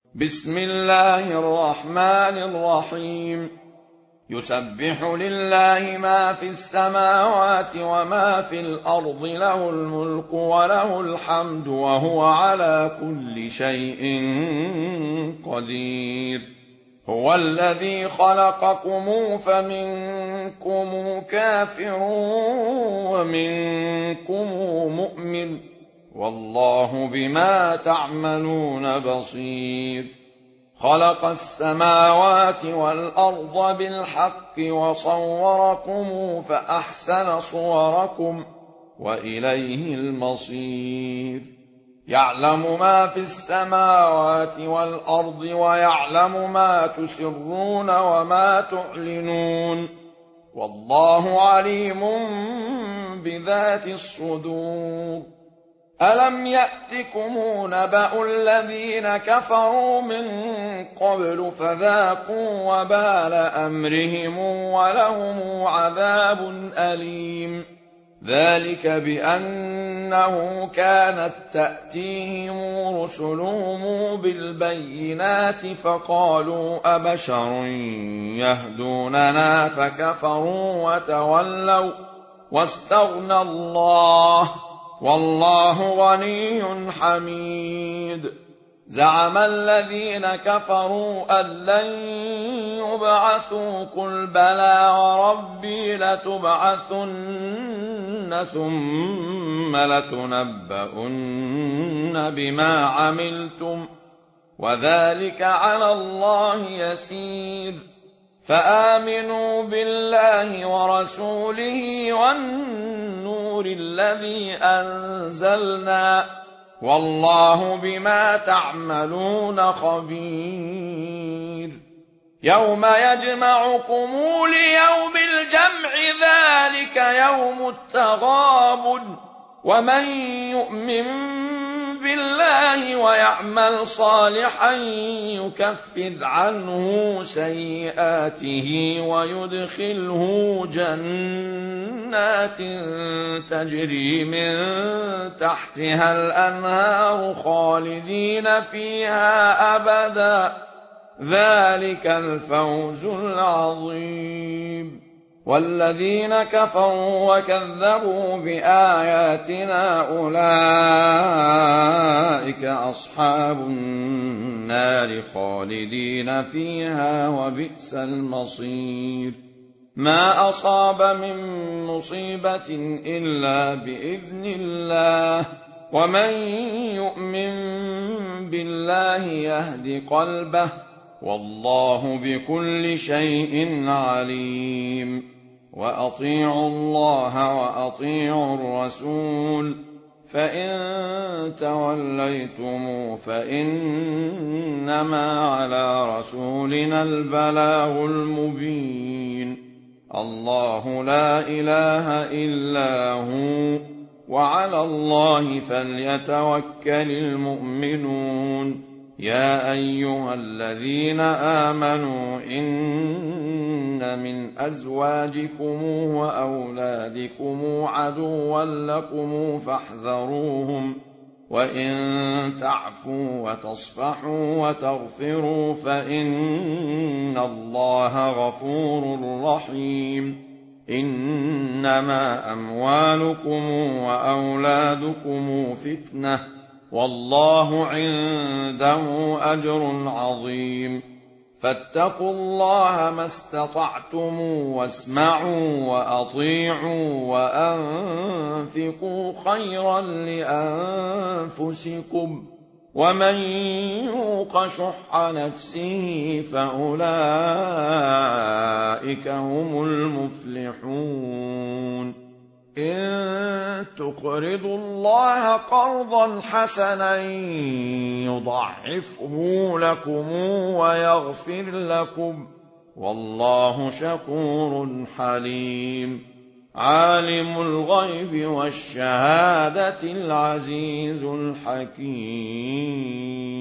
بسم الله الرحمن الرحيم. يسبح لله ما في السماوات وما في الأرض، له الملك وله الحمد وهو على كل شيء قدير. هو الذي خلقكم فمنكم كافر ومنكم مؤمن، والله بما تعملون بصير. خلق السماوات والأرض بالحق وصوركم فأحسن صوركم وإليه المصير. يعلم ما في السماوات والأرض ويعلم ما تسرون وما تعلنون، والله عليم بذات الصدور. ألم يأتكم نبأ الذين كفروا من قبل فذاقوا وبال أمرهم ولهم عذاب أليم. ذلك بأنه كانت تأتيهم رسلهم بالبينات فقالوا أبشر يهدوننا فكفروا وتولوا واستغنى الله، والله غني حميد. زعم الذين كفروا أن لن يبعثوا، قل بلى وربي لتبعثن ثم لتنبؤن بما عملتم وذلك على الله يسير. فآمنوا بالله ورسوله والنور الذي أنزلنا، والله بما تعملون خبير. يوم يجمعكم ليوم الجمع، ذلك يوم التغابن. ومن يؤمن بالله ويعمل صالحا يكفر عنه سيئاته ويدخله جنات تجري من تحتها الأنهار خالدين فيها أبدا، ذلك الفوز العظيم. والذين كفروا وكذبوا بآياتنا أولئك أصحاب النار خالدين فيها وبئس المصير. ما أصاب من مصيبة إلا بإذن الله، ومن يؤمن بالله يهد قلبه، والله بكل شيء عليم. وأطيعوا الله وأطيعوا الرسول، فإن توليتم فإنما على رسولنا البلاغ المبين. الله لا إله إلا هو، وعلى الله فليتوكل المؤمنون. يا أيها الذين آمنوا إن من أزواجكم وأولادكم عدوا لكم فاحذروهم، وإن تعفوا وتصفحوا وتغفروا فإن الله غفور رحيم. إنما أموالكم وأولادكم فتنة، والله عنده أجر عظيم. فاتقوا الله ما استطعتم واسمعوا وأطيعوا وأنفقوا خيرا لأنفسكم، ومن يوق شح نفسه فأولئك هم المفلحون. إن تقرضوا الله قرضا حسنا يضاعفه لكم ويغفر لكم، والله شكور حليم. عالم الغيب والشهادة العزيز الحكيم.